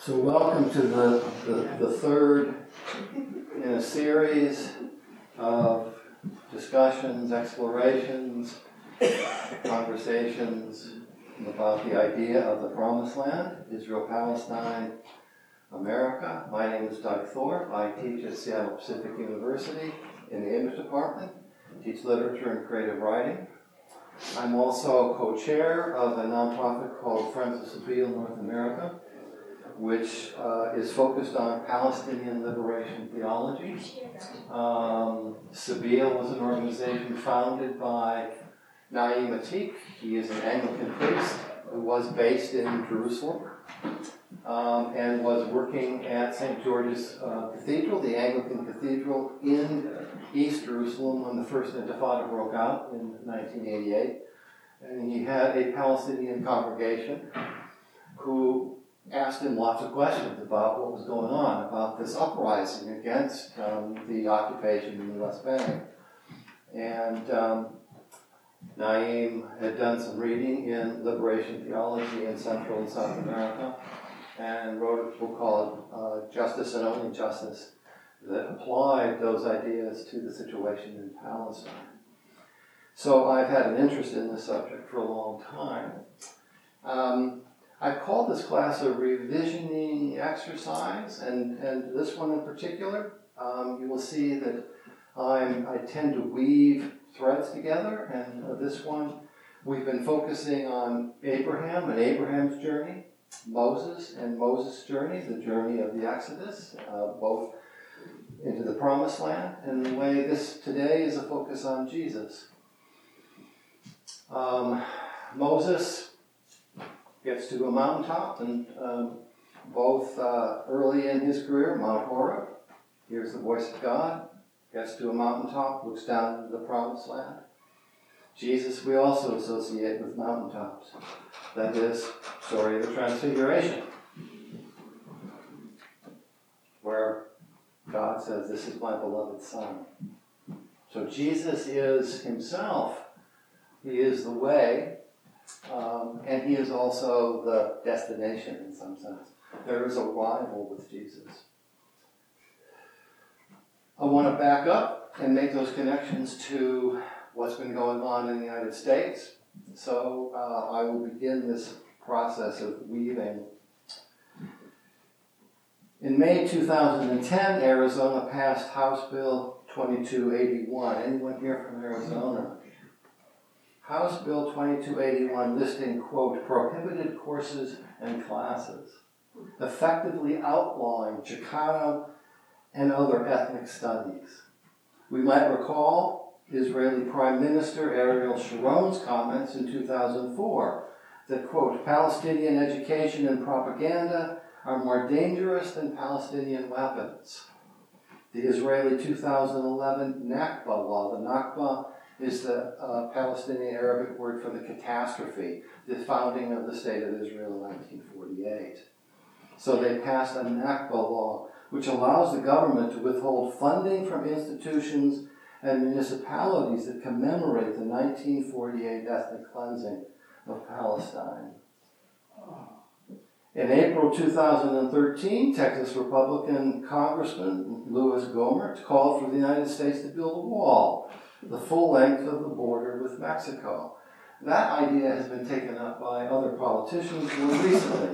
So welcome to the third in a series of discussions, explorations, conversations about the idea of the Promised Land, Israel, Palestine, America. My name is Doug Thorpe. I teach at Seattle Pacific University in the English department, teach literature and creative writing. I'm also co-chair of a nonprofit called Friends of Sabeel North America, which is focused on Palestinian liberation theology. Sabeel was an organization founded by Naim Atik. He is an Anglican priest who was based in Jerusalem and was working at St. George's Cathedral, the Anglican Cathedral in East Jerusalem when the First Intifada broke out in 1988. And he had a Palestinian congregation who asked him lots of questions about what was going on, about this uprising against the occupation in the West Bank. And Naim had done some reading in liberation theology in Central and South America and wrote a book called Justice and Only Justice that applied those ideas to the situation in Palestine. So I've had an interest in this subject for a long time. I've called this class a revisioning exercise, and this one in particular, you will see that I tend to weave threads together, and this one, we've been focusing on Abraham and Abraham's journey, Moses and Moses' journey, the journey of the Exodus, both into the Promised Land, and the way this today is a focus on Jesus. Moses gets to a mountaintop, and both early in his career, Mount Horeb, hears the voice of God, gets to a mountaintop, looks down into the Promised Land. Jesus we also associate with mountaintops. That is, story of the Transfiguration, where God says, "This is my beloved Son." So Jesus is himself. He is the way. And he is also the destination in some sense. There is a rival with Jesus. I want to back up and make those connections to what's been going on in the United States. So I will begin this process of weaving. In May 2010, Arizona passed House Bill 2281. Anyone here from Arizona? House Bill 2281 listing, quote, prohibited courses and classes, effectively outlawing Chicano and other ethnic studies. We might recall Israeli Prime Minister Ariel Sharon's comments in 2004 that, quote, Palestinian education and propaganda are more dangerous than Palestinian weapons. The Israeli 2011 Nakba law, the Nakba is the Palestinian Arabic word for the catastrophe, the founding of the State of Israel in 1948. So they passed a Nakba law, which allows the government to withhold funding from institutions and municipalities that commemorate the 1948 ethnic cleansing of Palestine. In April 2013, Texas Republican Congressman Louis Gohmert called for the United States to build a wall the full length of the border with Mexico. That idea has been taken up by other politicians more recently.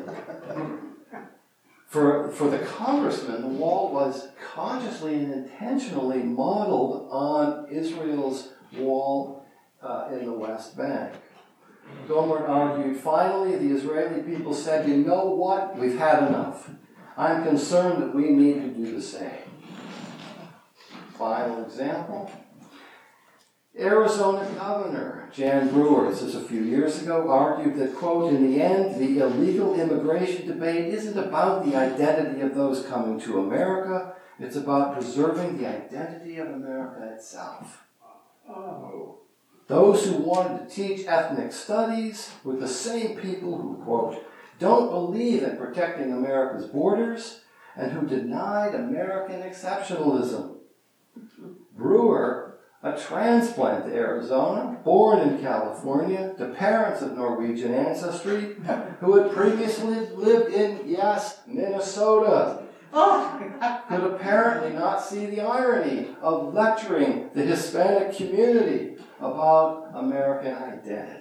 For the congressman, the wall was consciously and intentionally modeled on Israel's wall in the West Bank. Gohmert argued, finally, the Israeli people said, you know what, we've had enough. I'm concerned that we need to do the same. Final example. Arizona Governor Jan Brewer, this is a few years ago, argued that, quote, in the end, the illegal immigration debate isn't about the identity of those coming to America, it's about preserving the identity of America itself. Oh. Those who wanted to teach ethnic studies were the same people who, quote, don't believe in protecting America's borders and who denied American exceptionalism. Brewer A transplant to Arizona, born in California, to parents of Norwegian ancestry, who had previously lived in, yes, Minnesota, could apparently not see the irony of lecturing the Hispanic community about American identity.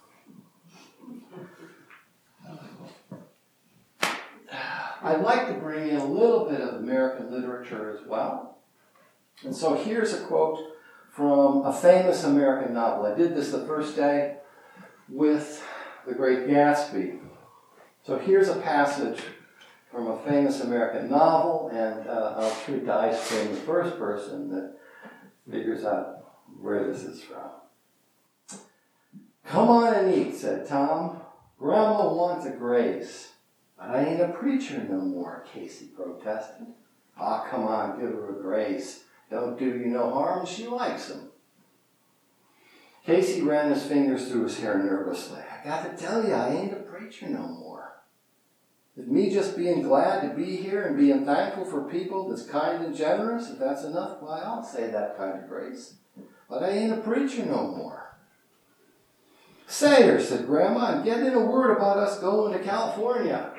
I'd like to bring in a little bit of American literature as well. And so here's a quote from a famous American novel. I did this the first day with The Great Gatsby. So here's a passage from a famous American novel, and I'll treat the ice cream the first person that figures out where this is from. "Come on and eat," said Tom. "Grandma wants a grace. But I ain't a preacher no more," Casey protested. "Aw, come on, give her a grace. Don't do you no harm, she likes 'em." Casey ran his fingers through his hair nervously. "I got to tell you, I ain't a preacher no more. If me just being glad to be here and being thankful for people that's kind and generous, if that's enough, why, I'll say that kind of grace. But I ain't a preacher no more." "Say her," said Grandma, "and get in a word about us going to California."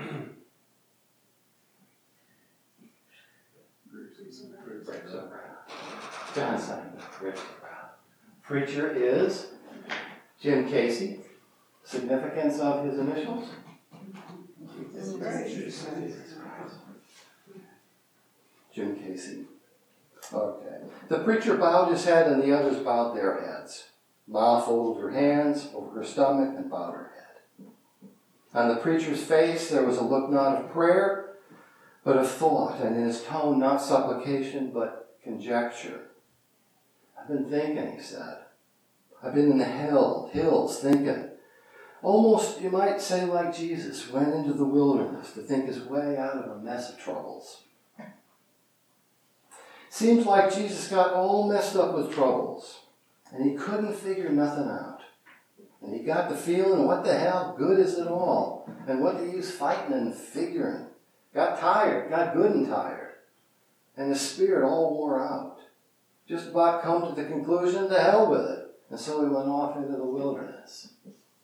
John Simon, preacher is Jim Casey. Significance of his initials? Jim Casey. Okay. The preacher bowed his head and the others bowed their heads. Ma folded her hands over her stomach and bowed her head. On the preacher's face there was a look not of prayer, but of thought, and in his tone not supplication, but conjecture. "I've been thinking," he said. "I've been in the hills thinking. Almost, you might say, like Jesus went into the wilderness to think his way out of a mess of troubles. Seems like Jesus got all messed up with troubles, and he couldn't figure nothing out. And he got the feeling, what the hell good is it all? And what the use fighting and figuring? Got tired, got good and tired. And his spirit all wore out. Just about come to the conclusion, to hell with it. And so he went off into the wilderness."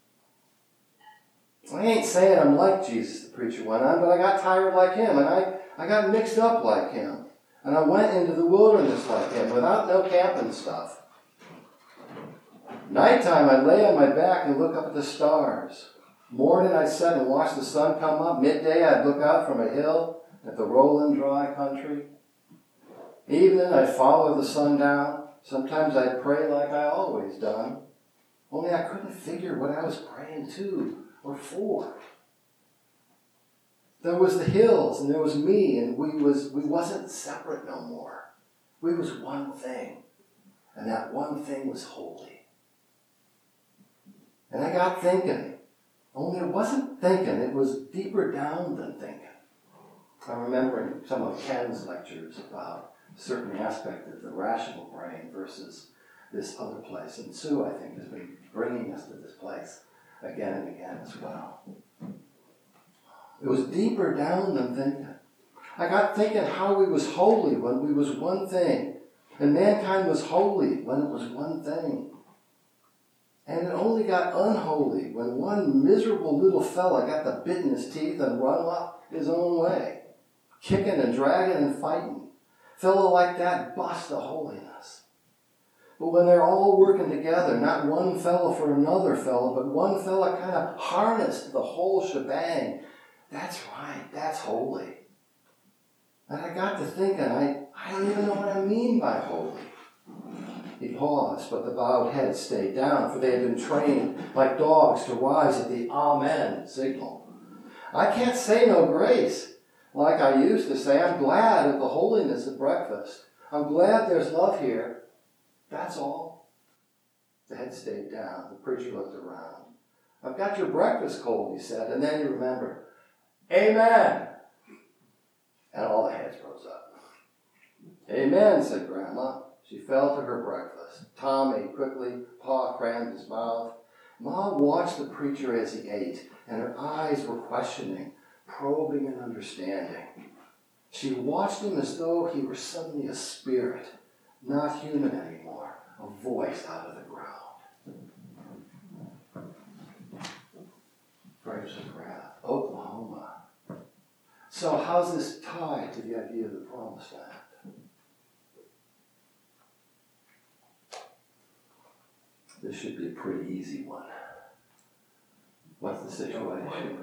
"I ain't saying I'm like Jesus," the preacher went on, "but I got tired like him, and I got mixed up like him. And I went into the wilderness like him, without no camping stuff. Nighttime, I'd lay on my back and look up at the stars. Morning, I'd sit and watch the sun come up. Midday, I'd look out from a hill at the rolling dry country. Evening, I'd follow the sun down. Sometimes I'd pray like I always done. Only I couldn't figure what I was praying to or for. There was the hills and there was me, and we wasn't separate no more. We was one thing, and that one thing was holy. And I got thinking, only it wasn't thinking, it was deeper down than thinking. I'm remembering some of Ken's lectures about a certain aspect of the rational brain versus this other place. And Sue, I think, has been bringing us to this place again and again as well. It was deeper down than thinking. I got thinking how we was holy when we was one thing, and mankind was holy when it was one thing. And it only got unholy when one miserable little fella got the bit in his teeth and run off his own way, kicking and dragging and fighting. Fella like that bust the holiness. But when they're all working together, not one fella for another fella, but one fella kind of harnessed the whole shebang, that's right, that's holy. And I got to thinking, I don't even know what I mean by holy. He paused, but the bowed head stayed down, for they had been trained like dogs to rise at the Amen signal. I can't say no grace like I used to say. I'm glad of the holiness of breakfast. I'm glad there's love here. That's all. The head stayed down. The preacher looked around. I've got your breakfast cold, he said, and then he remembered. Amen. And all the heads rose up. Amen, said Grandma. She fell to her breakfast. Tom ate quickly. Pa crammed his mouth. Ma watched the preacher as he ate, and her eyes were questioning, probing and understanding. She watched him as though he were suddenly a spirit, not human anymore, a voice out of the ground. Grapes of Wrath, Oklahoma. So how's this tied to the idea of the Promised Land? This should be a pretty easy one. What's the situation?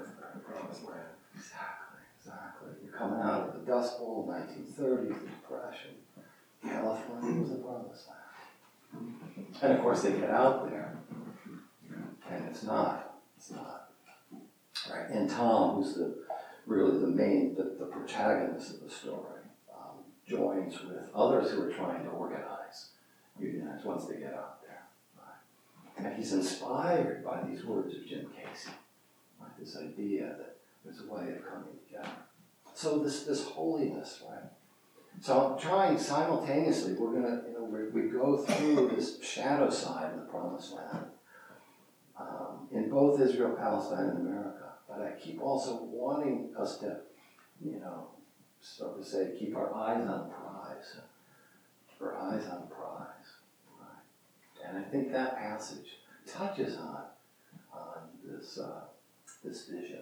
Exactly. You're coming out of the Dust Bowl, 1930s, the Depression. California was the Promised Land. And of course they get out there, and it's not. Right? And Tom, who's really the protagonist of the story, joins with others who are trying to unionize once they get out there. Right? And he's inspired by these words of Jim Casey, right? This idea that there's a way of coming together. So this holiness, right? So I'm trying simultaneously, we're going to, we go through this shadow side of the Promised Land in both Israel, Palestine, and America. But I keep also wanting us to, so to say, keep our eyes on the prize. Keep our eyes on the prize. Right? And I think that passage touches on this vision.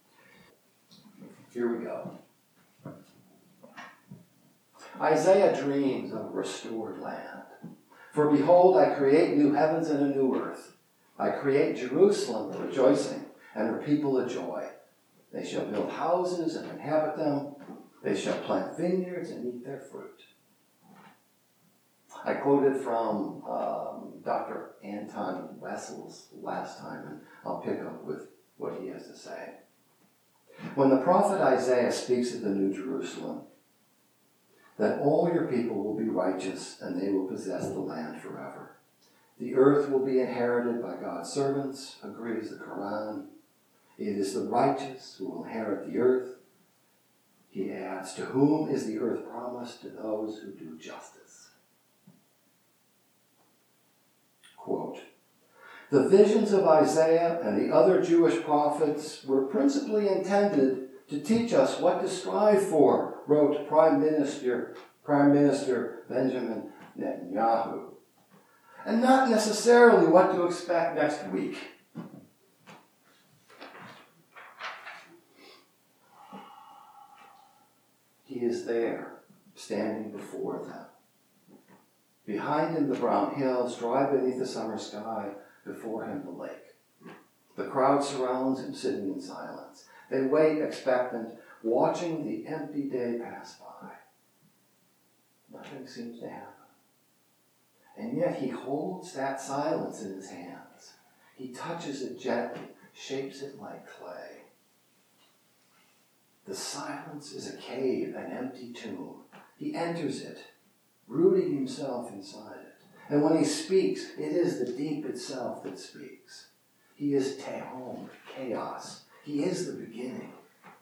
Here we go. Isaiah dreams of a restored land. For behold, I create new heavens and a new earth. I create Jerusalem a rejoicing, and her people a joy. They shall build houses and inhabit them. They shall plant vineyards and eat their fruit. I quoted from Dr. Anton Wessels last time, and I'll pick up with what he has to say. When the prophet Isaiah speaks of the New Jerusalem, that all your people will be righteous and they will possess the land forever. The earth will be inherited by God's servants, agrees the Quran. It is the righteous who will inherit the earth. He adds, to whom is the earth promised? To those who do justice. Quote, the visions of Isaiah and the other Jewish prophets were principally intended to teach us what to strive for, wrote Prime Minister Benjamin Netanyahu, and not necessarily what to expect next week. He is there, standing before them. Behind him the brown hills, dry beneath the summer sky, before him the lake. The crowd surrounds him, sitting in silence. They wait expectant, watching the empty day pass by. Nothing seems to happen. And yet he holds that silence in his hands. He touches it gently, shapes it like clay. The silence is a cave, an empty tomb. He enters it, rooting himself inside it. And when he speaks, it is the deep itself that speaks. He is Tehom, chaos. He is the beginning.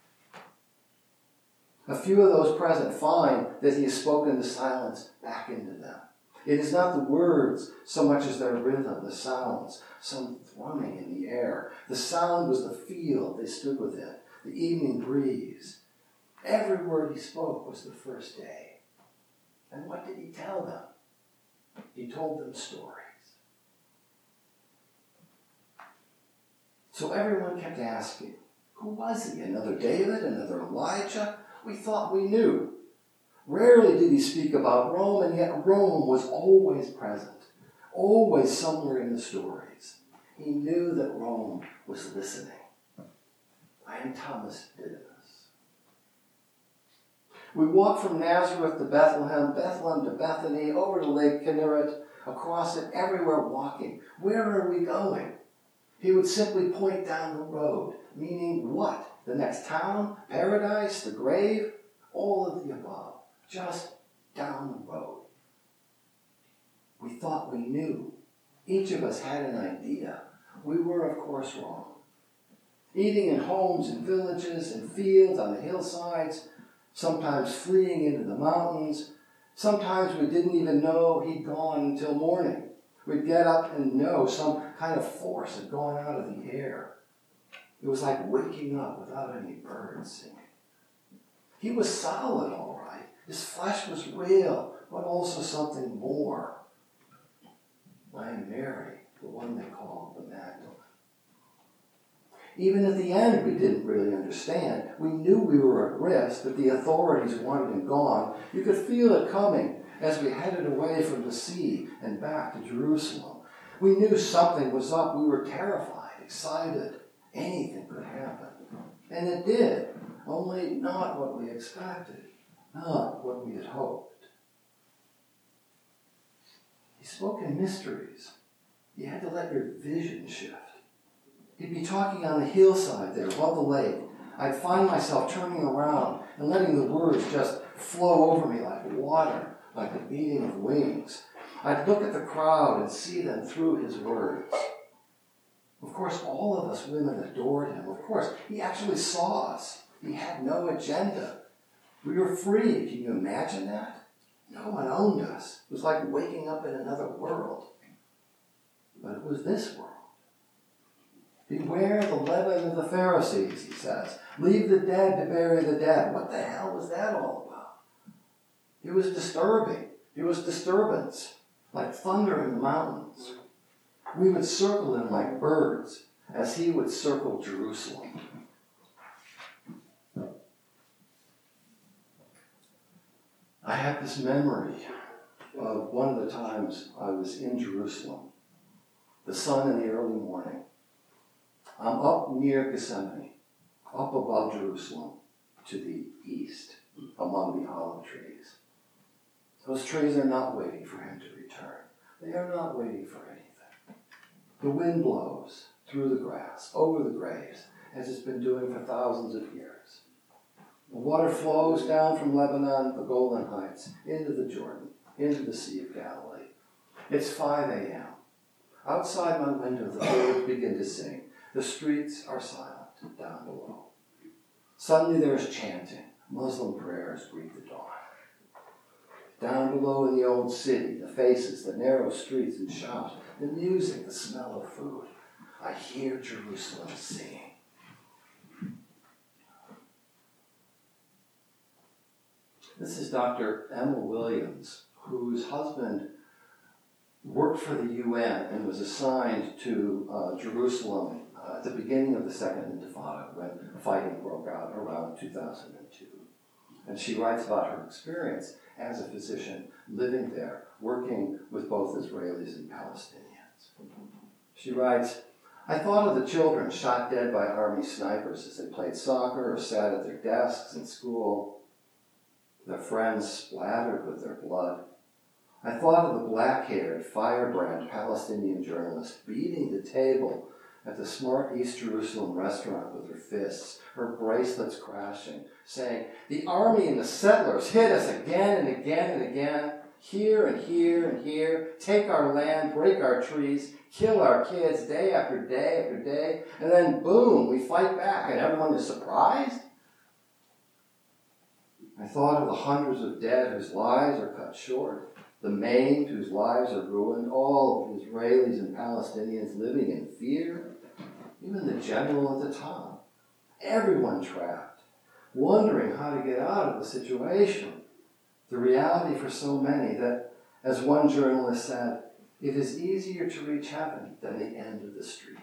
A few of those present find that he has spoken the silence back into them. It is not the words so much as their rhythm, the sounds, some thrumming in the air. The sound was the field they stood within, the evening breeze. Every word he spoke was the first day. And what did he tell them? He told them stories. So everyone kept asking, who was he? Another David? Another Elijah? We thought we knew. Rarely did he speak about Rome, and yet Rome was always present, always somewhere in the stories. He knew that Rome was listening. I am Thomas Didymus. We walked from Nazareth to Bethlehem, Bethlehem to Bethany, over to Lake Kinneret, across it, everywhere walking. Where are we going? He would simply point down the road, meaning what? The next town, paradise, the grave, all of the above, just down the road. We thought we knew. Each of us had an idea. We were, of course, wrong. Eating in homes and villages and fields on the hillsides, sometimes fleeing into the mountains. Sometimes we didn't even know he'd gone until morning. We'd get up and know some kind of force had gone out of the air. It was like waking up without any birds singing. He was solid, all right. His flesh was real, but also something more. I am Mary, the one they call the Magdalene. Even at the end, we didn't really understand. We knew we were at risk, that the authorities wanted him gone. You could feel it coming as we headed away from the sea and back to Jerusalem. We knew something was up. We were terrified, excited. Anything could happen. And it did, only not what we expected, not what we had hoped. He spoke in mysteries. You had to let your vision shift. He'd be talking on the hillside there above the lake. I'd find myself turning around and letting the words just flow over me like water, like the beating of wings. I'd look at the crowd and see them through his words. Of course, all of us women adored him. Of course, he actually saw us. He had no agenda. We were free. Can you imagine that? No one owned us. It was like waking up in another world. But it was this world. Beware the leaven of the Pharisees, he says. Leave the dead to bury the dead. What the hell was that all about? It was disturbing. It was disturbance, like thunder in the mountains. We would circle him like birds, as he would circle Jerusalem. I have this memory of one of the times I was in Jerusalem. The sun in the early morning. I'm up near Gethsemane, up above Jerusalem, to the east, among the olive trees. Those trees are not waiting for him to return. They are not waiting for anything. The wind blows through the grass, over the graves, as it's been doing for thousands of years. The water flows down from Lebanon, the Golan Heights, into the Jordan, into the Sea of Galilee. It's 5 a.m. Outside my window, the birds begin to sing. The streets are silent down below. Suddenly there is chanting. Muslim prayers greet the dawn. Down below in the old city, the faces, the narrow streets and shops, the music, the smell of food. I hear Jerusalem singing. This is Dr. Emma Williams, whose husband worked for the UN and was assigned to Jerusalem at the beginning of the Second Intifada when fighting broke out around 2002. And she writes about her experience as a physician living there, working with both Israelis and Palestinians. She writes, I thought of the children shot dead by army snipers as they played soccer or sat at their desks in school, their friends splattered with their blood. I thought of the black-haired, firebrand Palestinian journalist beating the table at the smart East Jerusalem restaurant with her fists, her bracelets crashing, saying, the army and the settlers hit us again and again and again, here and here and here, take our land, break our trees, kill our kids day after day after day, and then boom, we fight back and everyone is surprised? I thought of the hundreds of dead whose lives are cut short, the maimed whose lives are ruined, all of Israelis and Palestinians living in fear, even the general at the top, everyone trapped, wondering how to get out of the situation. The reality for so many that, as one journalist said, it is easier to reach heaven than the end of the street.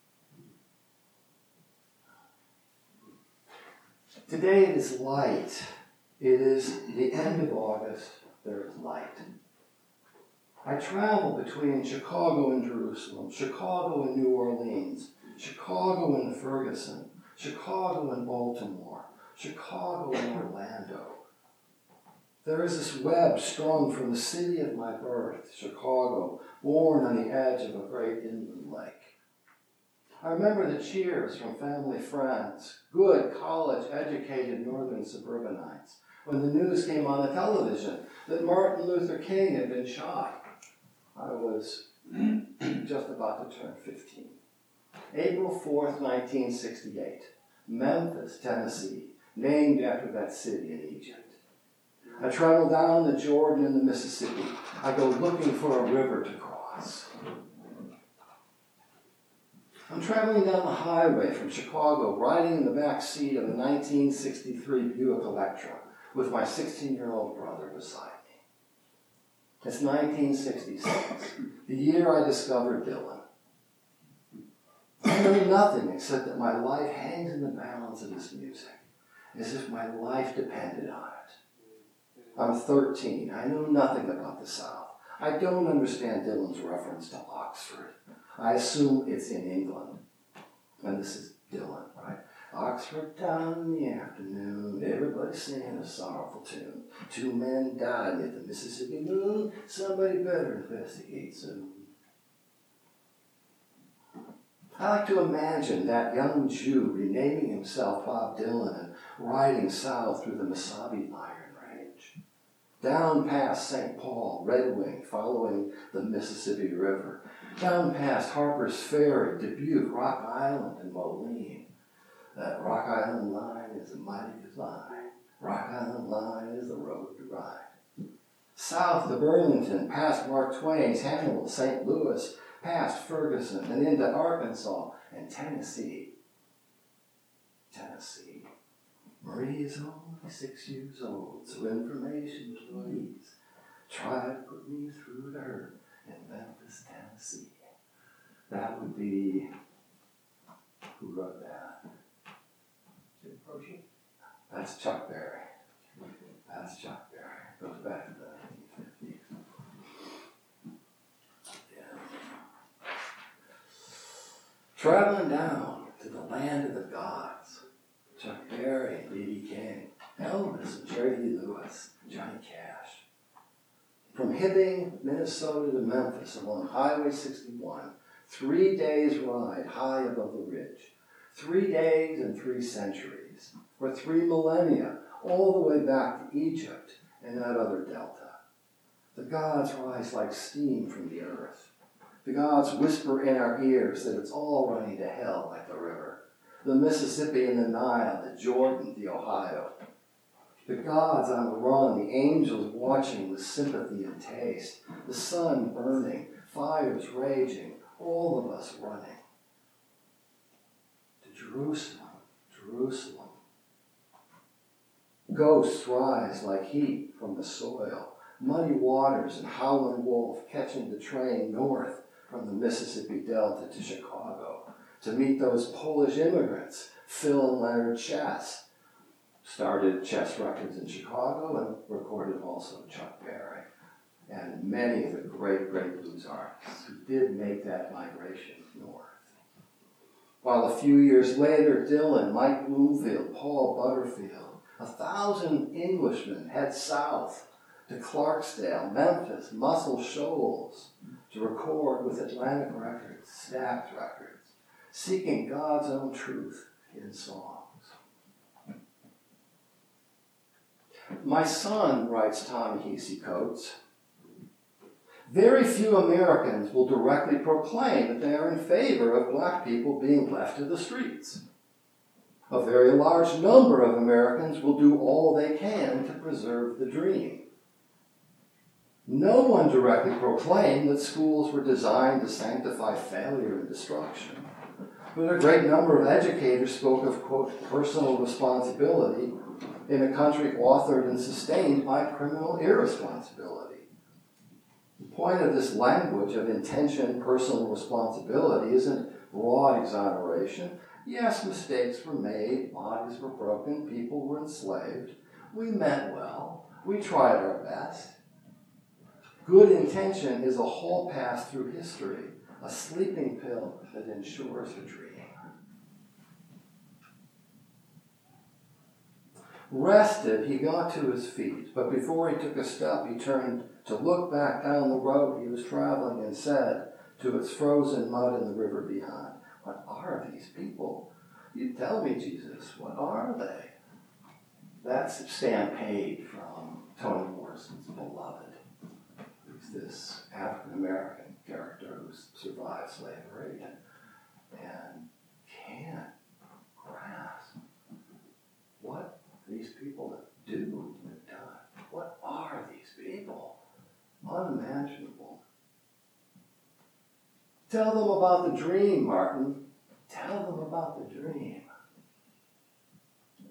Today it is light. It is the end of August. There is light. I travel between Chicago and Jerusalem, Chicago and New Orleans, Chicago and Ferguson, Chicago and Baltimore, Chicago and Orlando. There is this web strung from the city of my birth, Chicago, born on the edge of a great inland lake. I remember the cheers from family friends, good, college-educated northern suburbanites, when the news came on the television that Martin Luther King had been shot. I was just about to turn 15. April 4th, 1968, Memphis, Tennessee, named after that city in Egypt. I travel down the Jordan and the Mississippi. I go looking for a river to cross. I'm traveling down the highway from Chicago, riding in the back seat of a 1963 Buick Electra with my 16-year-old brother beside me. It's 1966, the year I discovered Dylan. I know nothing except that my life hangs in the balance of this music, as if my life depended on it. I'm 13. I know nothing about the South. I don't understand Dylan's reference to Oxford. I assume it's in England. And this is Dylan, right? Oxford down in the afternoon, everybody singing a sorrowful tune. 2 men died at the Mississippi moon. Somebody better investigate soon. I like to imagine that young Jew renaming himself Bob Dylan and riding south through the Mesabi Iron Range, down past St. Paul, Red Wing, following the Mississippi River, down past Harper's Ferry, Dubuque, Rock Island, and Moline. That Rock Island line is a mighty good line. Rock Island line is the road to ride. South to Burlington, past Mark Twain's Hannibal, St. Louis, past Ferguson, and into Arkansas and Tennessee. Marie is only 6 years old, so information please. Try to put me through to her in Memphis, Tennessee. That would be, who wrote that? Jim Croce? That's Chuck Berry. Goes back to the 1950s. Yeah. Traveling down to the land of the gods. Chuck Berry and B.B. King, Elvis and Jerry Lee Lewis, Johnny Cash. From Hibbing, Minnesota to Memphis along Highway 61, 3 days ride high above the ridge. 3 days and 3 centuries, or 3 millennia, all the way back to Egypt and that other delta. The gods rise like steam from the earth. The gods whisper in our ears that it's all running to hell like the river. The Mississippi and the Nile, the Jordan, the Ohio. The gods on the run, the angels watching with sympathy and taste. The sun burning, fires raging, all of us running. To Jerusalem. Ghosts rise like heat from the soil. Muddy waters and howling wolf catching the train north from the Mississippi Delta to Chicago to meet those Polish immigrants, Phil and Leonard Chess. Started Chess Records in Chicago and recorded also Chuck Berry and many of the great blues artists who did make that migration north. While a few years later, Dylan, Mike Bloomfield, Paul Butterfield, 1,000 Englishmen head south to Clarksdale, Memphis, Muscle Shoals to record with Atlantic Records, Stax Records, seeking God's own truth in songs. My son, writes Tommy Hesse Coates, very few Americans will directly proclaim that they are in favor of black people being left to the streets. A very large number of Americans will do all they can to preserve the dream. No one directly proclaimed that schools were designed to sanctify failure and destruction. But a great number of educators spoke of, quote, personal responsibility in a country authored and sustained by criminal irresponsibility. The point of this language of intention, personal responsibility isn't broad exoneration. Yes, mistakes were made, bodies were broken, people were enslaved. We meant well. We tried our best. Good intention is a hall pass through history, a sleeping pill that ensures a dream. Rested, he got to his feet, but before he took a step, he turned to look back down the road he was traveling and said to its frozen mud in the river beyond, "What are these people? You tell me, Jesus, what are they?" That's Stampede from Toni Morrison's Beloved. It's this African-American character who survived slavery and can't grasp what these people have done. What are these people? Unimaginable. Tell them about the dream, Martin. Tell them about the dream.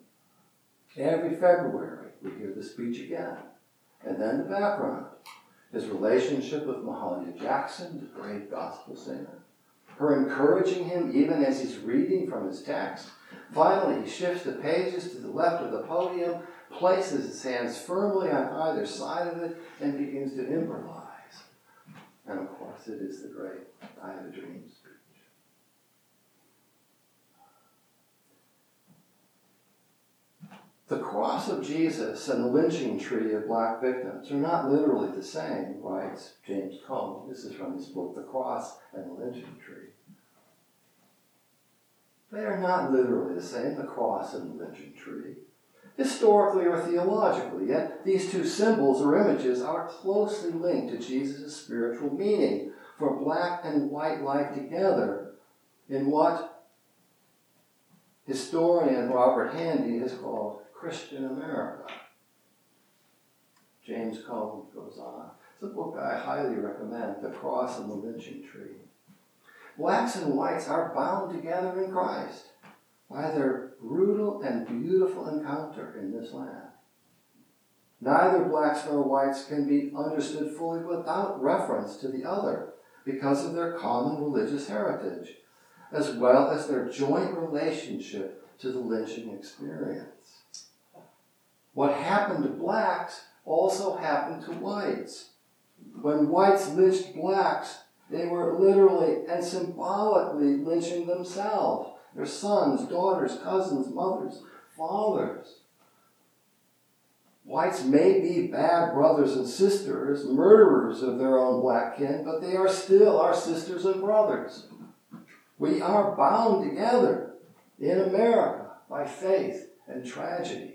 Every February, we hear the speech again, and then the background. his relationship with Mahalia Jackson, the great gospel singer, her encouraging him even as he's reading from his text. Finally, he shifts the pages to the left of the podium, places his hands firmly on either side of it, and begins to improvise. And of course, it is the great I Have a Dream speech. The cross of Jesus and the lynching tree of black victims are not literally the same, writes James Cone. This is from his book, The Cross and the Lynching Tree. They are not literally the same, the cross and the lynching tree. Historically or theologically, yet these two symbols or images are closely linked to Jesus' spiritual meaning for black and white life together in what historian Robert Handy has called Christian America. James Cone goes on. It's a book I highly recommend, The Cross and the Lynching Tree. Blacks and whites are bound together in Christ by their brutal and beautiful encounter in this land. Neither blacks nor whites can be understood fully without reference to the other because of their common religious heritage, as well as their joint relationship to the lynching experience. What happened to blacks also happened to whites. When whites lynched blacks, they were literally and symbolically lynching themselves, their sons, daughters, cousins, mothers, fathers. Whites may be bad brothers and sisters, murderers of their own black kin, but they are still our sisters and brothers. We are bound together in America by faith and tragedy.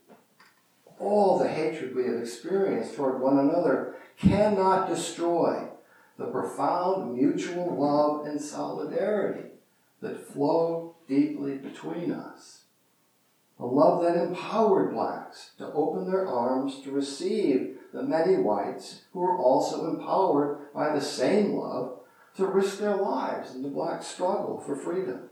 All the hatred we have experienced toward one another cannot destroy the profound mutual love and solidarity that flow deeply between us. A love that empowered blacks to open their arms to receive the many whites who were also empowered by the same love to risk their lives in the black struggle for freedom.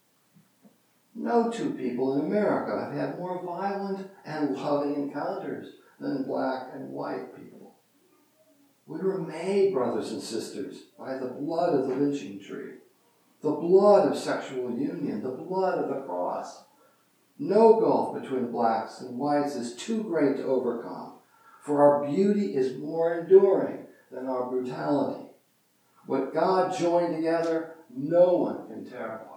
No two people in America have had more violent and loving encounters than black and white people. We were made brothers and sisters by the blood of the lynching tree, the blood of sexual union, the blood of the cross. No gulf between blacks and whites is too great to overcome, for our beauty is more enduring than our brutality. What God joined together, no one can tear apart.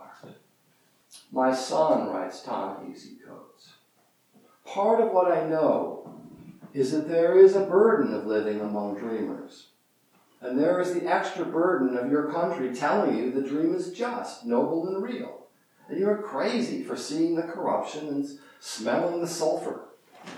My son, writes Ta-Nehisi Coates, part of what I know is that there is a burden of living among dreamers. And there is the extra burden of your country telling you the dream is just, noble, and real. And you're crazy for seeing the corruption and smelling the sulfur.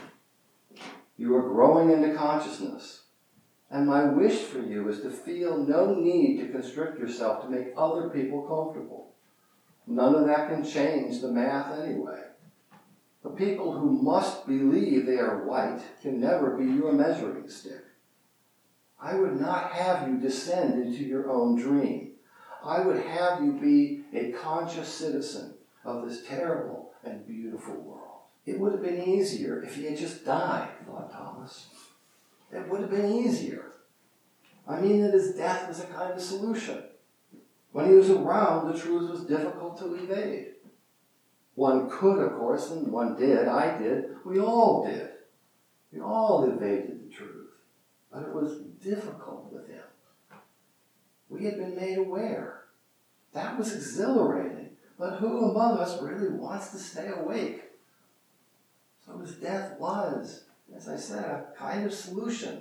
You are growing into consciousness. And my wish for you is to feel no need to constrict yourself to make other people comfortable. None of that can change the math anyway. The people who must believe they are white can never be your measuring stick. I would not have you descend into your own dream. I would have you be a conscious citizen of this terrible and beautiful world. It would have been easier if he had just died, thought Thomas. It would have been easier. I mean that his death was a kind of solution. When he was around, the truth was difficult to evade. One could, of course, and one did, I did, we all did. We all evaded the truth. But it was difficult with him. We had been made aware. That was exhilarating. But who among us really wants to stay awake? So his death was, as I said, a kind of solution.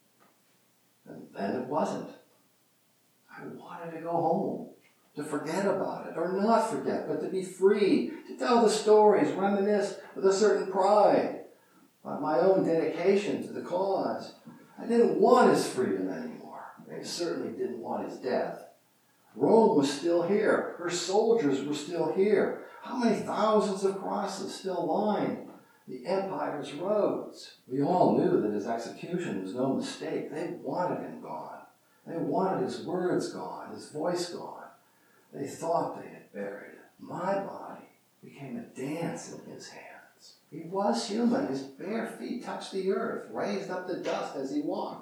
And then it wasn't. I wanted to go home, to forget about it, or not forget, but to be free, to tell the stories, reminisce with a certain pride on my own dedication to the cause. I didn't want his freedom anymore. I certainly didn't want his death. Rome was still here. Her soldiers were still here. How many thousands of crosses still lined the empire's roads? We all knew that his execution was no mistake. They wanted him gone. They wanted his words gone, his voice gone. They thought they had buried it. My body became a dance in his hands. He was human. His bare feet touched the earth, raised up the dust as he walked.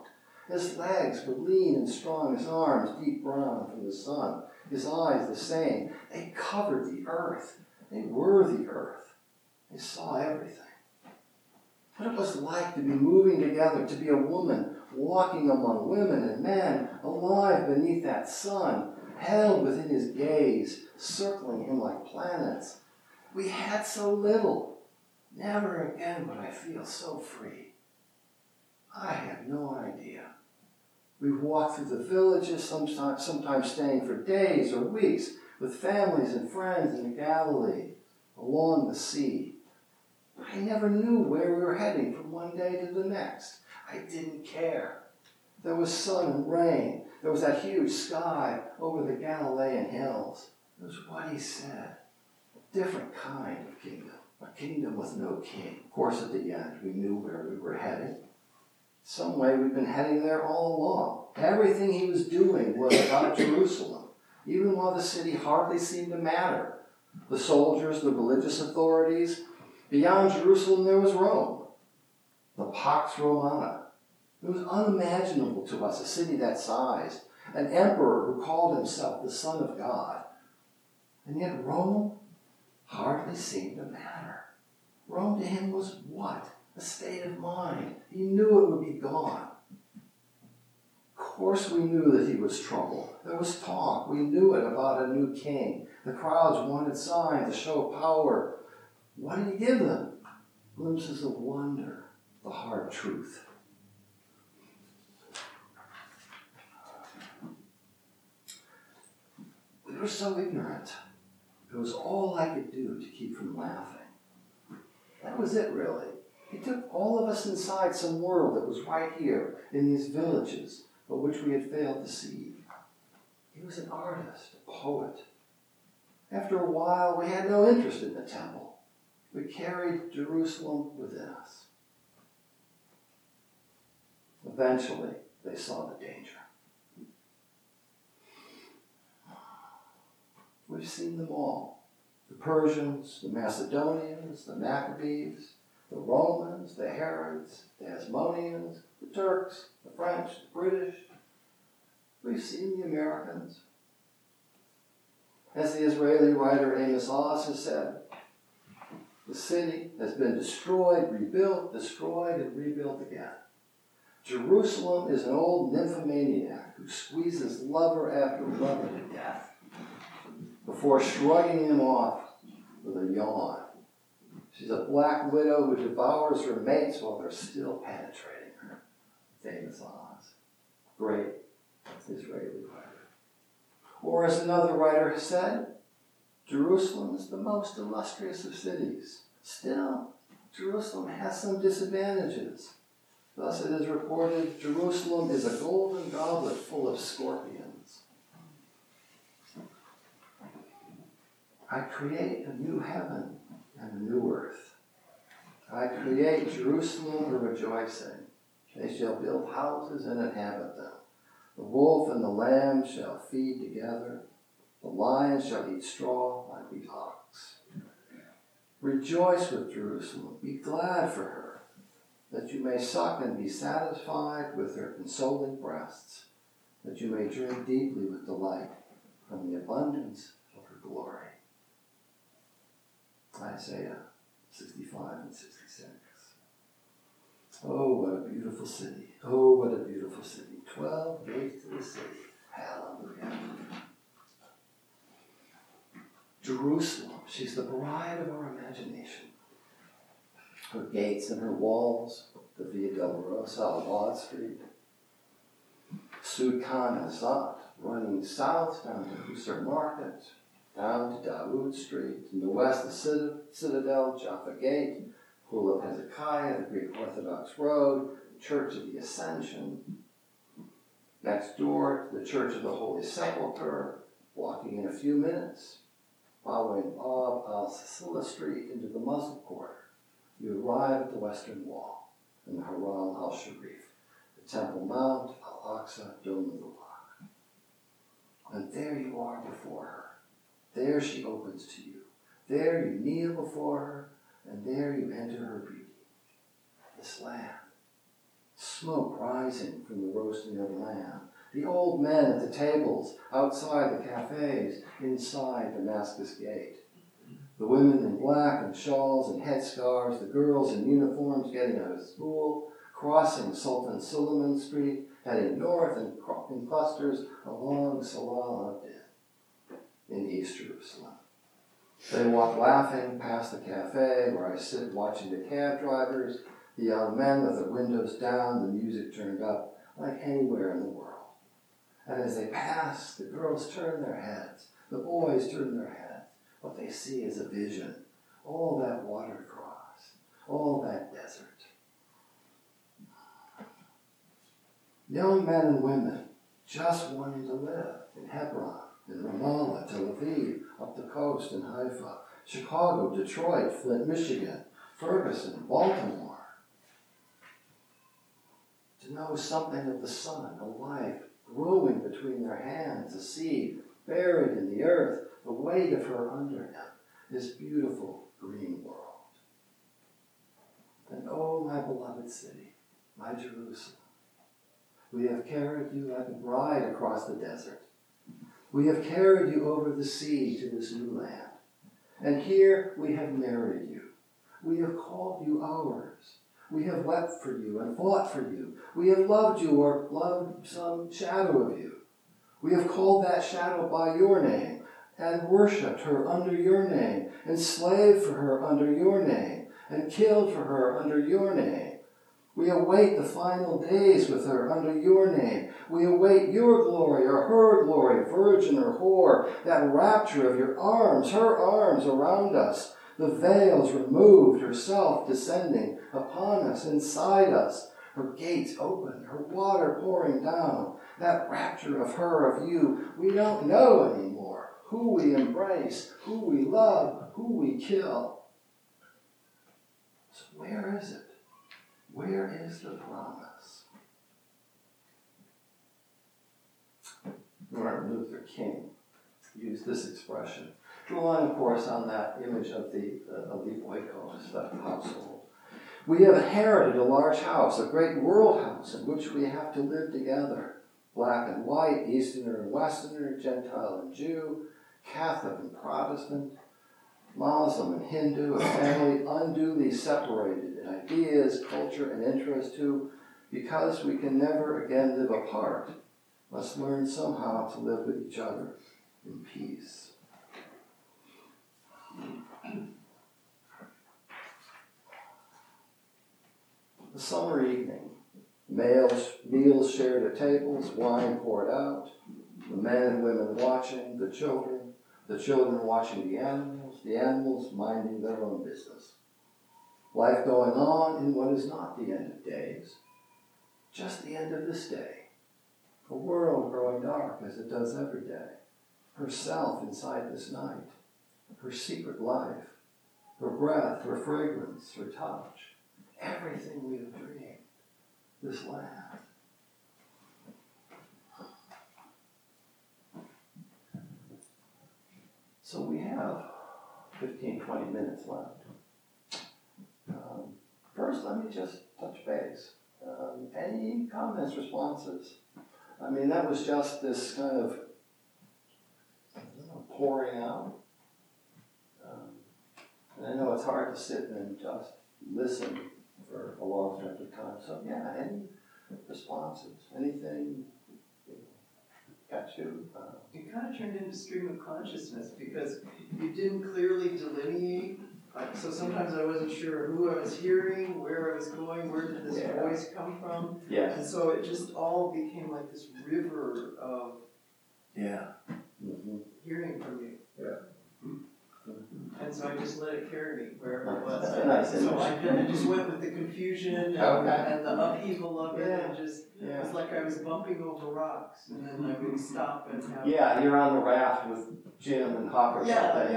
His legs were lean and strong, his arms deep brown from the sun, his eyes the same. They covered the earth. They were the earth. They saw everything. What it was like to be moving together, to be a woman walking among women and men, alive beneath that sun, held within his gaze, circling him like planets. We had so little. Never again would I feel so free. I had no idea. We walked through the villages, sometimes staying for days or weeks, with families and friends in the Galilee, along the sea. I never knew where we were heading from one day to the next. I didn't care. There was sun and rain. There was that huge sky over the Galilean hills. It was what he said. A different kind of kingdom. A kingdom with no king. Of course, at the end, we knew where we were heading. Some way we've been heading there all along. Everything he was doing was about Jerusalem, even while the city hardly seemed to matter. The soldiers, the religious authorities. Beyond Jerusalem, there was Rome, the Pax Romana. It was unimaginable to us, a city that size, an emperor who called himself the Son of God. And yet Rome hardly seemed to matter. Rome to him was what? A state of mind. He knew it would be gone. Of course we knew that he was trouble. There was talk. We knew it about a new king. The crowds wanted signs to show power. What did he give them? Glimpses of wonder, the hard truth. We were so ignorant. It was all I could do to keep from laughing. That was it, really. He took all of us inside some world that was right here in these villages, but which we had failed to see. He was an artist, a poet. After a while, we had no interest in the temple. We carried Jerusalem within us. Eventually, they saw the danger. We've seen them all. The Persians, the Macedonians, the Maccabees, the Romans, the Herods, the Hasmoneans, the Turks, the French, the British. We've seen the Americans. As the Israeli writer Amos Oz has said, the city has been destroyed, destroyed, and rebuilt again. Jerusalem is an old nymphomaniac who squeezes lover after lover to death before shrugging him off with a yawn. She's a black widow who devours her mates while they're still penetrating her. Amos Oz. Great Israeli writer. Or as another writer has said, Jerusalem is the most illustrious of cities. Still, Jerusalem has some disadvantages. Thus it is reported, Jerusalem is a golden goblet full of scorpions. I create a new heaven and a new earth. I create Jerusalem a rejoicing. They shall build houses and inhabit them. The wolf and the lamb shall feed together. The lion shall eat straw like the ox. Rejoice with Jerusalem. Be glad for her, that you may suck and be satisfied with her consoling breasts, that you may drink deeply with delight from the abundance of her glory. Isaiah 65 and 66. Oh, what a beautiful city. Oh, what a beautiful city. 12 gates to the city. Hallelujah. Jerusalem, she's the bride of our imagination. Her gates and her walls, the Via Dolorosa on Wall Street. Sud Khan-Azat, running south down to Husser Market, down to Dawood Street. In the west, the Citadel, Jaffa Gate, Pool of Hezekiah, the Greek Orthodox Road, Church of the Ascension. Next door, the Church of the Holy Sepulchre, walking in a few minutes. Following Bab al-Sisila Street into the Muslim Quarter, you arrive at the Western Wall and the Haram al-Sharif, the Temple Mount, Al-Aqsa, Dome of the Rock. And there you are before her. There she opens to you. There you kneel before her, and there you enter her beauty. This land, smoke rising from the roasting of lamb. The old men at the tables, outside the cafes, inside Damascus Gate. The women in black and shawls and headscarves, the girls in uniforms getting out of school, crossing Sultan Suleiman Street, heading north in clusters along Salah ad-Din in East Jerusalem. They walk laughing past the cafe where I sit watching the cab drivers, the young men with their windows down, the music turned up, like anywhere in the world. And as they pass, the girls turn their heads, the boys turn their heads. What they see is a vision. All that water crossed, all that desert. Young men and women just wanting to live in Hebron, in Ramallah, Tel Aviv, up the coast in Haifa, Chicago, Detroit, Flint, Michigan, Ferguson, Baltimore. To know something of the sun, a life growing between their hands, a seed buried in the earth, the weight of her under him, this beautiful green world. And oh, my beloved city, my Jerusalem, we have carried you like a bride across the desert. We have carried you over the sea to this new land. And here we have married you. We have called you ours. We have wept for you and fought for you. We have loved you or loved some shadow of you. We have called that shadow by your name and worshipped her under your name and slaved for her under your name and killed for her under your name. We await the final days with her under your name. We await your glory or her glory, virgin or whore, that rapture of your arms, her arms around us, the veils removed, herself descending upon us, inside us, her gates open, her water pouring down, that rapture of her, of you. We don't know anymore who we embrace, who we love, who we kill. So where is it? Where is the promise? Martin Luther King used this expression, drawing, of course, on that image of the Oikos, the household. We have inherited a large house, a great world house in which we have to live together, black and white, Easterner and Westerner, Gentile and Jew, Catholic and Protestant, Muslim and Hindu, a family unduly separated in ideas, culture, and interest who, because we can never again live apart, must learn somehow to live with each other in peace. The summer evening, meals shared at tables, wine poured out, the men and women watching, the children watching the animals minding their own business. Life going on in what is not the end of days, just the end of this day. A world growing dark as it does every day. Herself inside this night, her secret life, her breath, her fragrance, her touch, everything we have dreamed, this land. So we have 15, 20 minutes left. First, let me just touch base. Any comments, responses? I mean, that was just this kind of pouring out. And I know it's hard to sit and just listen for a long stretch of time. So yeah, any responses? Anything got you? It kind of turned into stream of consciousness because you didn't clearly delineate. So sometimes I wasn't sure who I was hearing, where I was going, where did this voice come from. Yeah. And so it just all became like this river of hearing from you. Yeah. And so I just let it carry me wherever it was. That's a nice So I just went with the confusion and the upheaval of it. And just it was like I was bumping over rocks, and then I would stop and have. Yeah, you're on the raft with Jim and Hawk or something.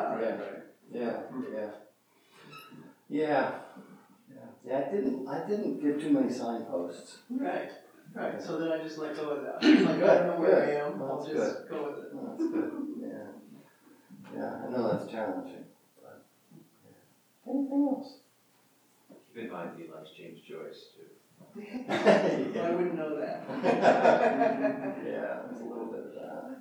Yeah, I didn't give too many signposts. Right. So then I just let go of that. Like, I don't know where I am. I'll just go with it. Well, that's good. Yeah, I know that's challenging. But, Anything else? Keep in mind he likes James Joyce too. I wouldn't know that. Yeah, there's a little bit of that.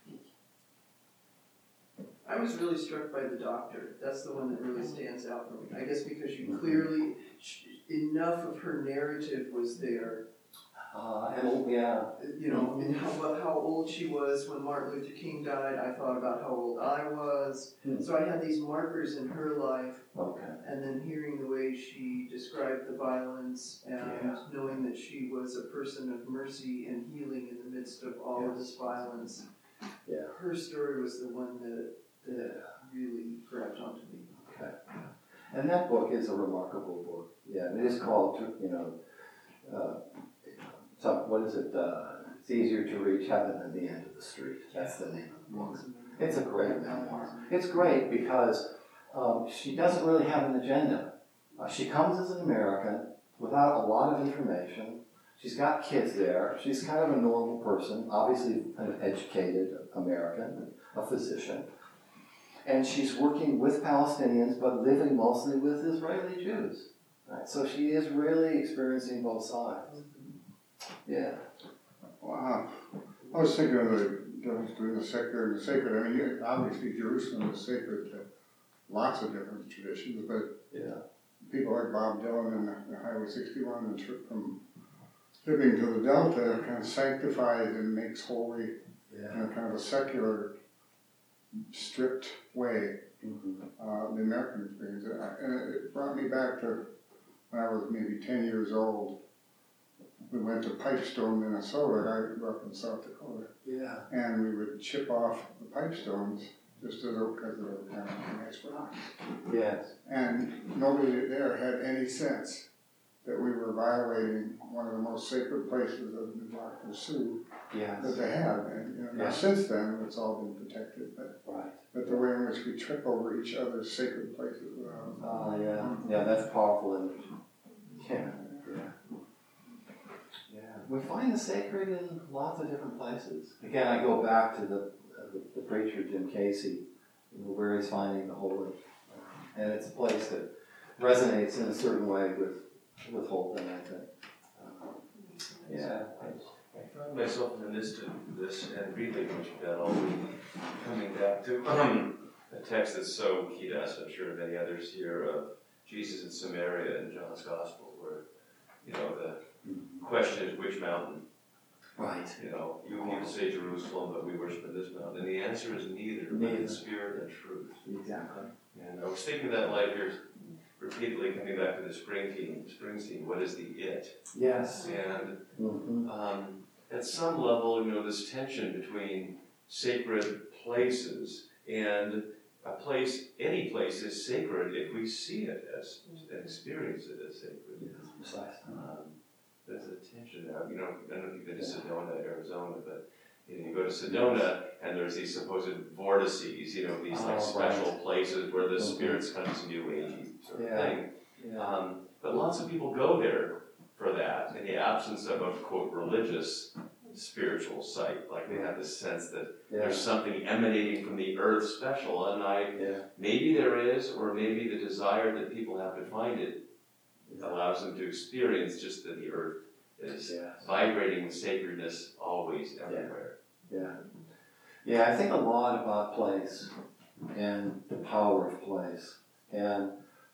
I was really struck by the doctor. That's the one that really stands out for me. I guess because you clearly, enough of her narrative was there. Yeah. You know, and how old she was when Martin Luther King died. I thought about how old I was. So I had these markers in her life. Okay. And then hearing the way she described the violence and knowing that she was a person of mercy and healing in the midst of all of this violence. Yeah. Her story was the one that really grabbed onto me. Okay. And that book is a remarkable book. Yeah, and it is called, what is it? It's easier to reach heaven than the end of the street. That's the name of the book. It's a great memoir. It's great because she doesn't really have an agenda. She comes as an American without a lot of information. She's got kids there. She's kind of a normal person, obviously an educated American, a physician. And she's working with Palestinians, but living mostly with Israeli Jews. Right? So she is really experiencing both sides. Yeah. Wow. I was thinking of the difference between the secular and the sacred. I mean, obviously Jerusalem is sacred to lots of different traditions, but people like Bob Dylan and the Highway 61 and trip from living to the Delta kind of sanctifies and makes holy in a kind of a secular, strict way the American experience. And it brought me back to when I was maybe 10 years old. We went to Pipestone, Minnesota. I grew up in South Dakota. Yeah. And we would chip off the pipestones just because they were kind of nice rocks. Yes. And nobody there had any sense that we were violating one of the most sacred places of the Dr. Sioux that they have. And now since then, it's all been protected. But the way in which we trip over each other's sacred places. Yeah, that's powerful image. Yeah. We find the sacred in lots of different places. Again, I go back to the preacher, Jim Casey, where he's finding the holy. And it's a place that resonates in a certain way with Holden, I think. I found myself in this and reading what you've done all week, coming back to a text that's so key to us, I'm sure many others here, of Jesus in Samaria in John's Gospel, where, the question is which mountain? Right. You people say Jerusalem, but we worship in this mountain. And the answer is neither, but in spirit and truth. Exactly. And I was thinking that life here, repeatedly coming back to the Springsteen, what is the it? Yes. And at some level, this tension between sacred places and any place is sacred if we see it as and experience it as sacred. Precisely. There's a tension there. I don't know if you've been to Sedona, Arizona, but you go to Sedona and there's these supposed vortices, these special places where the spirits come to New Agey sort of thing. Yeah. But lots of people go there for that in the absence of a, quote, religious spiritual site. Like they have this sense that there's something emanating from the earth special, and maybe there is, or maybe the desire that people have to find it allows them to experience just that the earth is vibrating with sacredness always, everywhere. Yeah, I think a lot about place and the power of place. And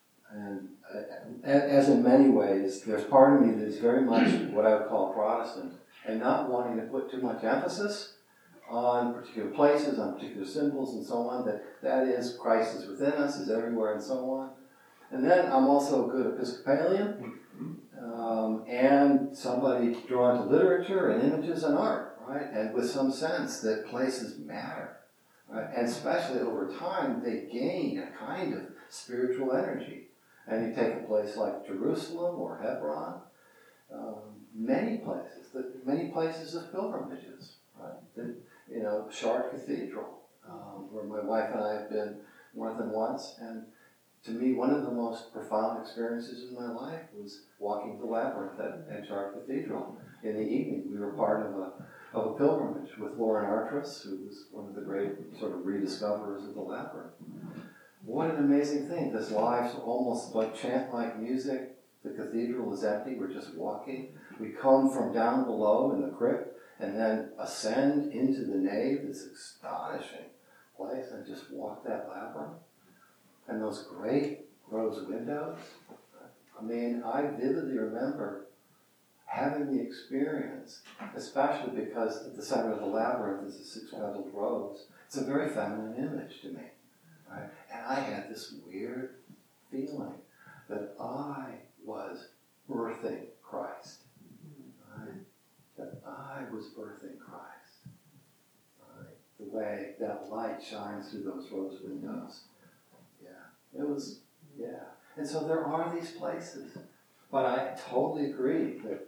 as in many ways, there's part of me that is very much what I would call Protestant, and not wanting to put too much emphasis on particular places, on particular symbols, and so on, that is, Christ is within us, is everywhere, and so on. And then I'm also a good Episcopalian, and somebody drawn to literature and images and art, right? And with some sense that places matter, right? And especially over time, they gain a kind of spiritual energy. And you take a place like Jerusalem or Hebron, many places of pilgrimages, right? Chartres Cathedral, where my wife and I have been more than once, and to me, one of the most profound experiences in my life was walking the labyrinth at Chartres Cathedral in the evening. We were part of a pilgrimage with Lauren Artris, who was one of the great sort of rediscoverers of the labyrinth. What an amazing thing! This live, almost like chant-like music, The cathedral is empty, we're just walking. We come from down below in the crypt and then ascend into the nave, this astonishing place, and just walk that labyrinth. And those great rose windows. I mean, I vividly remember having the experience, especially because at the center of the labyrinth is a six-petaled rose. It's a very feminine image to me, right? And I had this weird feeling that I was birthing Christ, right? That I was birthing Christ, right? The way that light shines through those rose windows. Yeah, it was, yeah. And so there are these places, but I totally agree that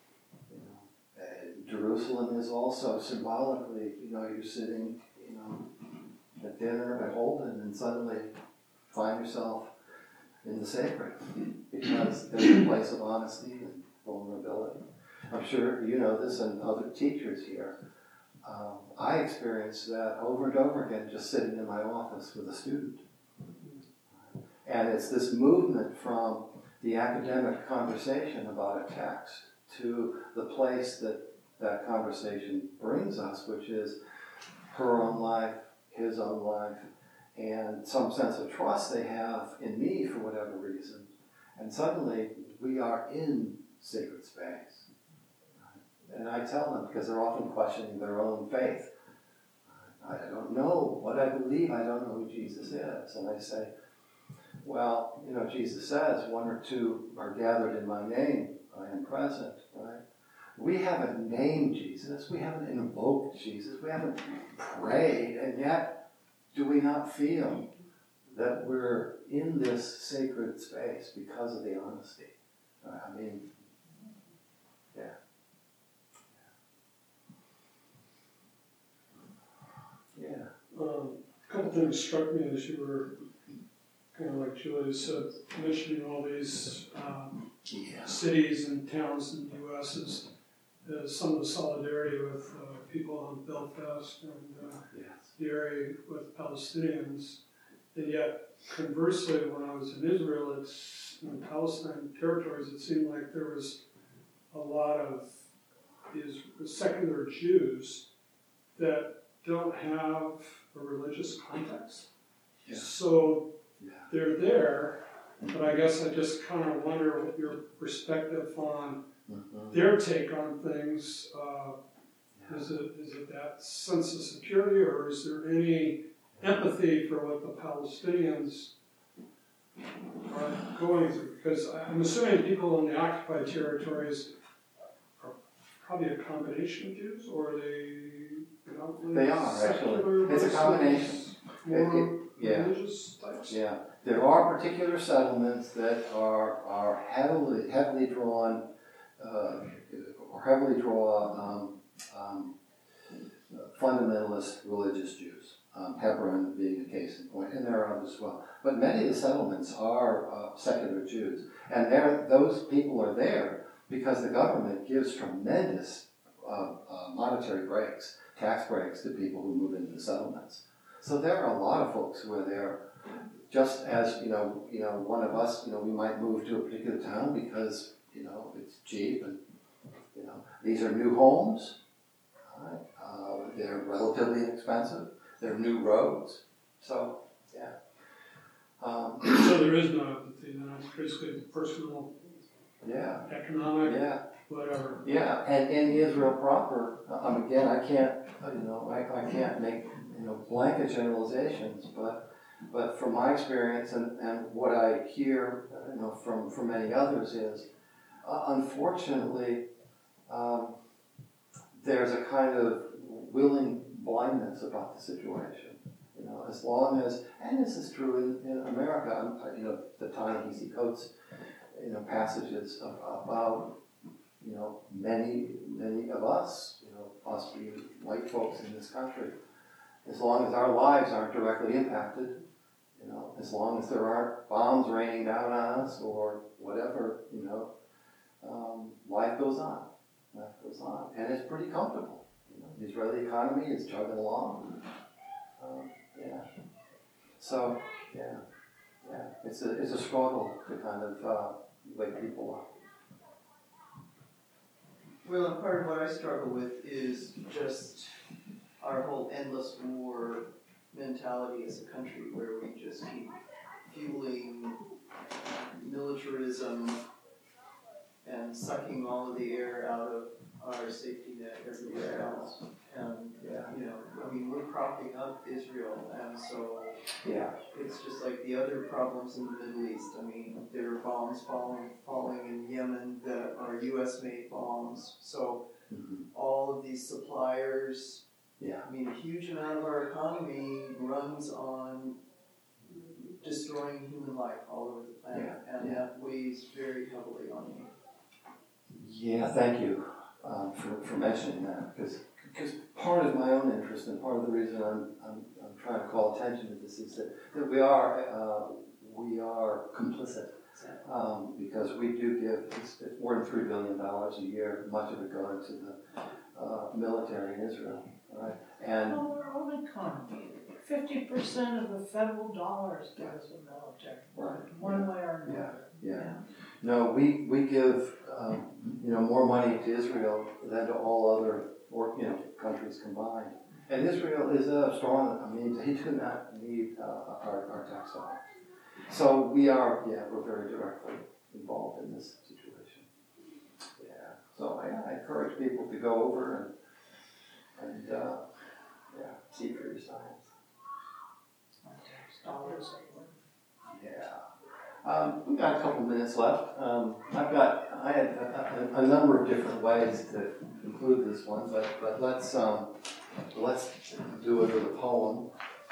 Jerusalem is also symbolically, you're sitting, at dinner at Holden and suddenly find yourself in the sacred because there's a place of honesty and vulnerability. I'm sure you know this and other teachers here. I experienced that over and over again just sitting in my office with a student. And it's this movement from the academic conversation about a text to the place that conversation brings us, which is her own life, his own life, and some sense of trust they have in me for whatever reason. And suddenly we are in sacred space. And I tell them, because they're often questioning their own faith, I don't know what I believe, I don't know who Jesus is. And I say, well, Jesus says, one or two are gathered in my name, I am present, right? We haven't named Jesus, we haven't invoked Jesus, we haven't prayed, and yet do we not feel that we're in this sacred space because of the honesty? I mean, yeah. Yeah. A couple things struck me as you were, kind of like Julia said, mentioning all these cities and towns in the U.S. as some of the solidarity with people in Belfast and the area with Palestinians. And yet, conversely, when I was in Israel, in Palestine territories, it seemed like there was a lot of these secular Jews that don't have a religious context. Yeah. So they're there, but I guess I just kind of wonder what your perspective on their take on things. Is it that sense of security, or is there any empathy for what the Palestinians are going through? Because I'm assuming people in the occupied territories are probably a combination of Jews, or are they are actually. It's a combination. Religious types? Yeah. There are particular settlements that are heavily drawn, fundamentalist religious Jews. Hebron being a case in point, and there are others as well. But many of the settlements are secular Jews, and those people are there because the government gives tremendous monetary breaks, tax breaks to people who move into the settlements. So there are a lot of folks who are there, just as one of us, we might move to a particular town because it's cheap, and these are new homes. Right? They're relatively inexpensive. They're new roads. So yeah. So there is no empathy. It's basically personal, economic, whatever. Yeah, and in Israel proper, again, I can't, I can't make blanket generalizations, but from my experience and what I hear, from many others is, unfortunately, there's a kind of willing blindness about the situation. As long as, and this is true in America, the Ta-Nehisi Coates, passages about, many of us, us being white folks in this country, as long as our lives aren't directly impacted, as long as there aren't bombs raining down on us or whatever, life goes on. Life goes on. And it's pretty comfortable. The Israeli economy is chugging along. So, it's a struggle to kind of wake people up. Well, and part of what I struggle with is just our whole endless war mentality as a country, where we just keep fueling militarism and sucking all of the air out of our safety net everywhere else. And, you know, I mean, we're propping up Israel, and so Yeah. it's just like the other problems in the Middle East. I mean, there are bombs falling in Yemen that are US-made bombs. So all of these suppliers, Yeah. I mean, a huge amount of our economy runs on destroying human life all over the planet, and that weighs very heavily on me. Yeah, thank you for mentioning that, because part of my own interest and part of the reason I'm trying to call attention to this is that we are complicit, because we do give it's more than $3 billion a year, much of it going to the military in Israel, right? And Well, our own economy, 50% of the federal dollars goes to the military, right. one way or another. Yeah. No, we give more money to Israel than to all other countries combined. And Israel is strong. I mean, they do not need our tax dollars. So we're very directly involved in this situation. Yeah. So I encourage people to go over and see for yourselves. Our tax dollars. Yeah. We've got a couple minutes left. I had a number of different ways to include this one, but let's do it with a poem.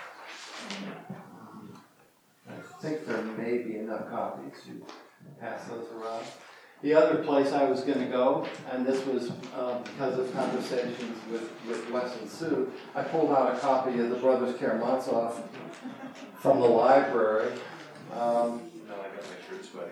I think there may be enough copies to pass those around. The other place I was going to go, and this was because of conversations with Wes and Sue, I pulled out a copy of the Brothers Karamazov from the library. No, I got my shirt sweaty.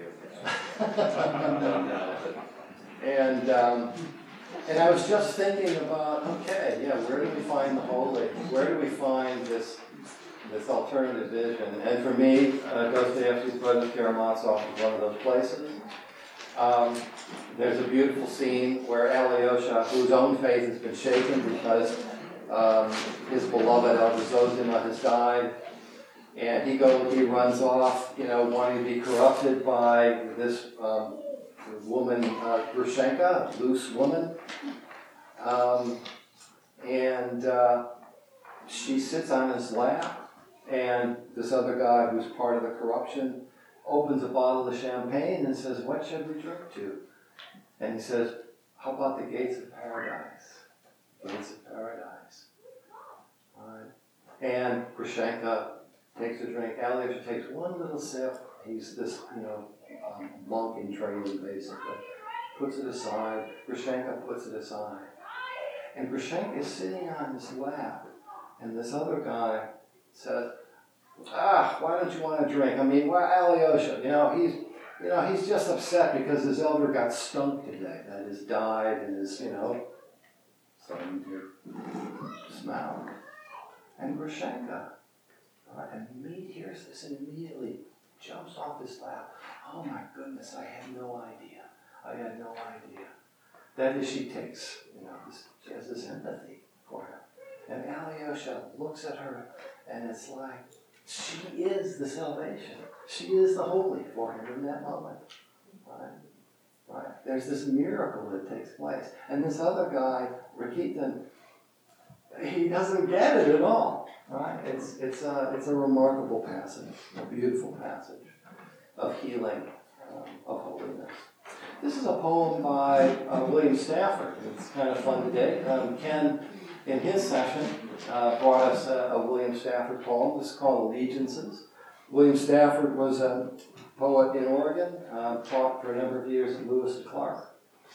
And I was just thinking about, where do we find the holy? Where do we find this alternative vision? And for me, Dostoevsky's Brothers Karamazov is one of those places. There's a beautiful scene where Alyosha, whose own faith has been shaken because his beloved Elder Zosima has died, and he runs off, wanting to be corrupted by this woman, Grushenka, a loose woman. She sits on his lap, and this other guy who's part of the corruption opens a bottle of champagne and says, "What should we drink to?" And he says, "How about the gates of paradise?" Gates of paradise. All right. And Grushenka takes a drink. Alyosha takes one little sip. He's this, monk in training, basically. Puts it aside. Grushenka puts it aside. And Grushenka is sitting on his lap. And this other guy says, why don't you want to drink? I mean, Alyosha, he's just upset because his elder got stunk today. That is, died and is, starting to smell. And Grushenka, and hears this and immediately jumps off his lap. Oh my goodness, I had no idea. That is, she takes, she has this empathy for him. And Alyosha looks at her, and it's like, she is the salvation. She is the holy for him in that moment. Right? There's this miracle that takes place. And this other guy, Rakitin, he doesn't get it at all. Right? It's a remarkable passage, a beautiful passage of healing, of holiness. This is a poem by William Stafford. It's kind of fun today. Ken, in his session, brought us a William Stafford poem. This is called Allegiances. William Stafford was a poet in Oregon, taught for a number of years at Lewis and Clark.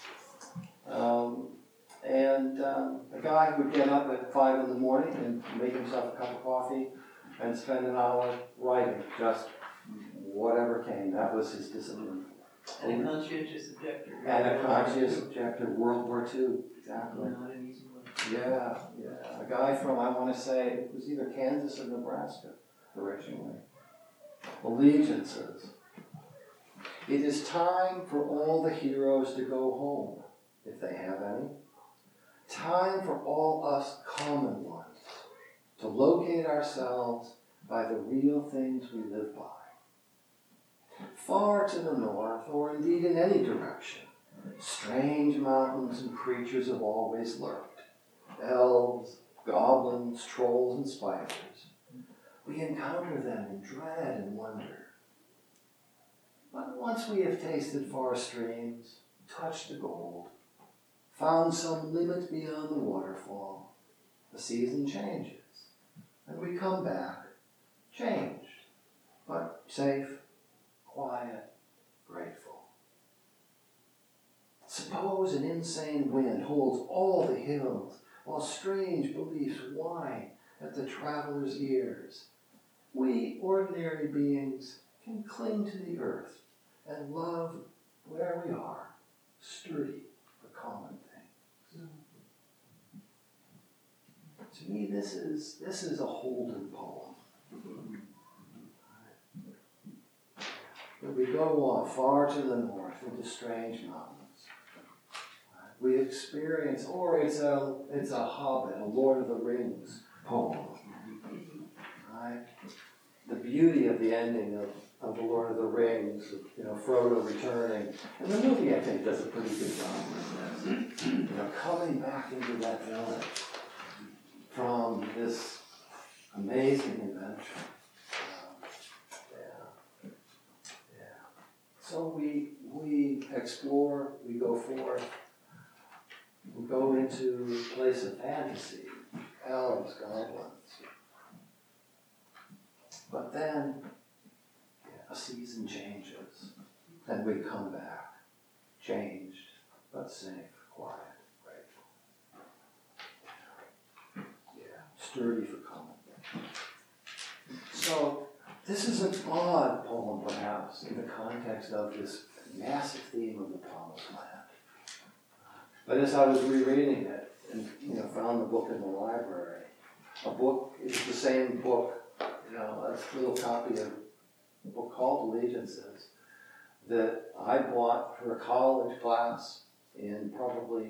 A guy who would get up at 5 in the morning and make himself a cup of coffee and spend an hour writing, just whatever came. That was his discipline. And a conscientious objector. And a conscientious objector, World War II, exactly. Not an easy one. Yeah. A guy from, I want to say, it was either Kansas or Nebraska originally. Allegiances. It is time for all the heroes to go home, if they have any. Time for all us common ones to locate ourselves by the real things we live by. Far to the north, or indeed in any direction, strange mountains and creatures have always lurked. Elves, goblins, trolls, and spiders. We encounter them in dread and wonder. But once we have tasted far streams, touched the gold, found some limit beyond the waterfall, the season changes, and we come back, changed, but safe, quiet, grateful. Suppose an insane wind holds all the hills, while strange beliefs whine at the traveler's ears. We, ordinary beings, can cling to the earth and love where we are, sturdy for common things. To me, this is a Holden poem. We go off far to the north into strange mountains. We experience, or it's a Hobbit, a Lord of the Rings poem. Right? The beauty of the ending of the Lord of the Rings, Frodo returning, and the movie I think does a pretty good job with this. Coming back into that village from this amazing adventure. So we explore, we go forth, we go into a place of fantasy, elves, goblins. But then a season changes, and we come back, changed, but safe, quiet, grateful. Sturdy for common things. So this is an odd poem, perhaps, in the context of this massive theme of the Promised Land. But as I was rereading it, and found the book in the library, a book is the same book, a little copy of a book called Allegiances that I bought for a college class in probably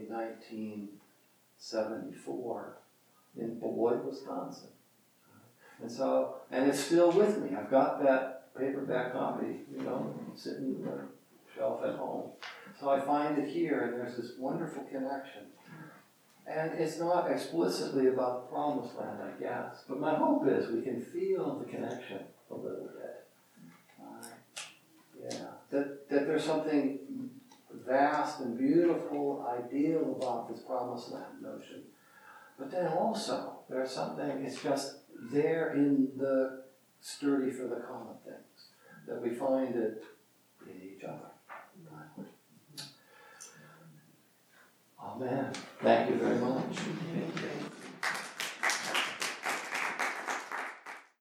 1974 in Beloit, Wisconsin. And it's still with me. I've got that paperback copy, sitting in the shelf at home. So I find it here, and there's this wonderful connection. And it's not explicitly about the Promised Land, I guess. But my hope is we can feel the connection a little bit. That there's something vast and beautiful, ideal about this Promised Land notion. But then also, there's something, it's just there in the sturdy for the common things, that we find it in each other. Amen. Thank you very much.